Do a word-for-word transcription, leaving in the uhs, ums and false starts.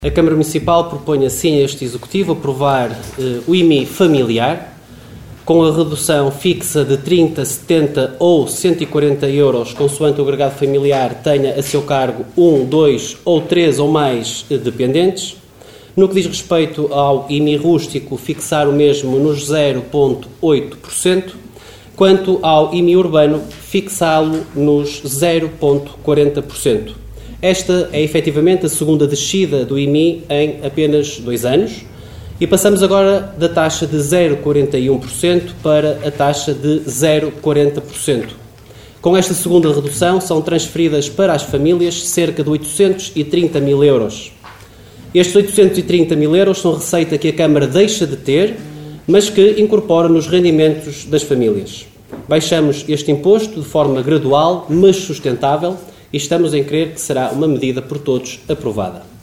A Câmara Municipal propõe assim a este Executivo aprovar eh, o I M I familiar, com a redução fixa de trinta, setenta ou cento e quarenta euros, consoante o agregado familiar tenha a seu cargo um, dois ou três ou mais dependentes. No que diz respeito ao I M I rústico, fixar o mesmo nos zero vírgula oito por cento, quanto ao I M I urbano, fixá-lo nos zero vírgula quarenta por cento. Esta é efetivamente a segunda descida do I M I em apenas dois anos e passamos agora da taxa de zero vírgula quarenta e um por cento para a taxa de zero vírgula quarenta por cento. Com esta segunda redução são transferidas para as famílias cerca de oitocentos e trinta mil euros. Estes oitocentos e trinta mil euros são receita que a Câmara deixa de ter, mas que incorpora nos rendimentos das famílias. Baixamos este imposto de forma gradual, mas sustentável, e estamos em crer que será uma medida por todos aprovada.